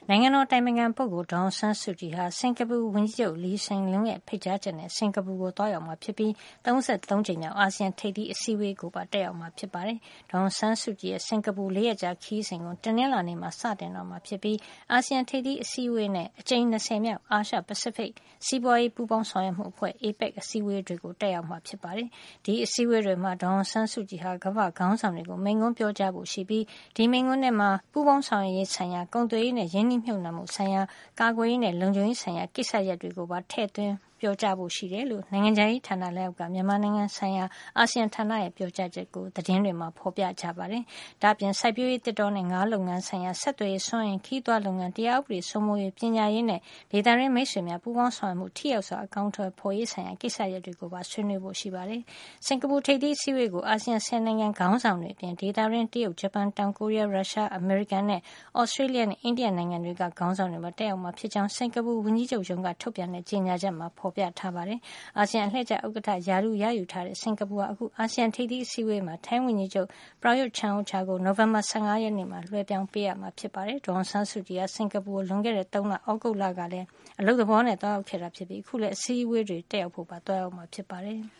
နိုင်ငံတော်တိုင်ပင်ခံပုဂ္ဂိုလ်ဒေါ်အောင်ဆန်းစုကြည်ဟာစင်ကာပူဝန်ကြီးချုပ်လီစိန်လုံရဲ့ဖိတ်ကြားချက်နဲ့စင်ကာပူကိုသွားရောက်မှာဖြစ်ပြီး33 ကြိမ်မြောက်အာဆီယံထိပ်သီးအစည်းအဝေးကိုပါတက်ရောက်မှာဖြစ်ပါတယ်။ဒေါ်အောင်ဆန်းစုကြည်ရဲ့စင်ကာပူ4 ရက်ကြာခရီးစဉ်ကိုတနင်္လာနေ့မှာစတင်တော့မှာဖြစ်ပြီးအာဆီယံထိပ်သီးအစည်းအဝေးနဲ့အကြိမ်20မြောက်အာရှပစိဖိတ်စီးပွားရေးပူးပေါင်းဆောင်ရွက်မှုအဖွဲ့ APEC အစည်းအဝေးတွေကိုတက်ရောက်မှာဖြစ်ပါတယ်။ဒီအစည်းအဝေးတွေမှာဒေါ်အောင်ဆန်းစုကြည်ဟာကမ္ဘာ့ခေါင်းဆောင်တွေကိုမိန့်ခွန်းပြောကြားဖို့ရှိပြီးဒီမိန့်ခွန်းထဲမှာပူးပေါင်းဆောင်ရွက်ရေးဆိုင်ရာကုန်သွယ်ရေးနဲ့ရင်းနှီးမြှုပ်နှံမှုဆိုင်ရာကာကွယ်ရေးနဲ့လုံခြုံရေးဆိုင်ရာကိစ္စရပ်တွေကိုပါထည့်သွင်းပြောကြားဖို့ရှိတယ်လို့နိုင်ငံခြားရေးဌာနလက်အောက်ကမြန်မာနိုင်ငံဆိုင်ရာအာဆီယံဌာနရဲ့ပြောကြားချက်ကိုသတင်းတွေမှာဖော်ပြကြပါတယ်။ဒါ့အပြင်စိုက်ပျိုးရေးတစ်တောနဲ့ငါးလုပ်ငန်းဆိုင်ရာဆက်သွယ်ရေးစွမ်းအင်ခီးသွွားလုပ်ငန်းတရားဥပဒေစိုးမိုးရေးပညာရေးနဲ့ဒေသတွင်းမိတ်ဆွေများပူးပေါင်းဆောင်ရွက်မှုထိရောက်စွာအကောင့်တွေဖော်ရေးဆိုင်ရာကိစ္စရပ်တွေကိုပါဆွေးနွေးဖို့ရှိပါတယ်။စင်ကာပူထိပ်သီးအစည်းအဝေးကိုအာဆီယံ10နိုင်ငံခေါင်းဆောင်တွေအပြင်ဒေသတွင်းတရုတ်ဂျပန်တောင်ကိုရီးယားရုရှားအမေရိကန်နဲ့ဩစတြေးလျနဲ့အိန္ဒိယနိုင်ငံတွေကခေါင်းဆောင်တွေပါတက်ရောက်မှာဖြစ်ကြောင်းစင်ကာပူဝန်ကြီးချုပ်ရုံးကထုတ်ပြန်တဲ့ကြေညာချက်မှာဖော်ပြထားပါတယ်။အာဆီယံအလှည့်ကျဥက္ကဋ္ဌရာထူးရယူထားတဲ့စင်ကာပူဟာအခုအာဆီယံထိပ်သီးအစည်းအဝေးမှာထိုင်းဝန်ကြီးချုပ်ပရာယွတ်ချန်အိုချာကိုနိုဝင်ဘာ15 ရက်နေ့မှာလွှဲပြောင်းပေးရမှာဖြစ်ပါတယ်။ဒေါ်အောင်ဆန်းစုကြည်ဟာစင်ကာပူကိုလွန်ခဲ့တဲ့3 လဩဂုတ်လကလည်းအလုပ်သဘောနဲ့သွားရောက်ခဲ့တာဖြစ်ပြီးအခုလည်းအစည်းအဝေးတွေတက်ရောက်ဖို့ပါသွားရောက်မှာဖြစ်ပါတယ်။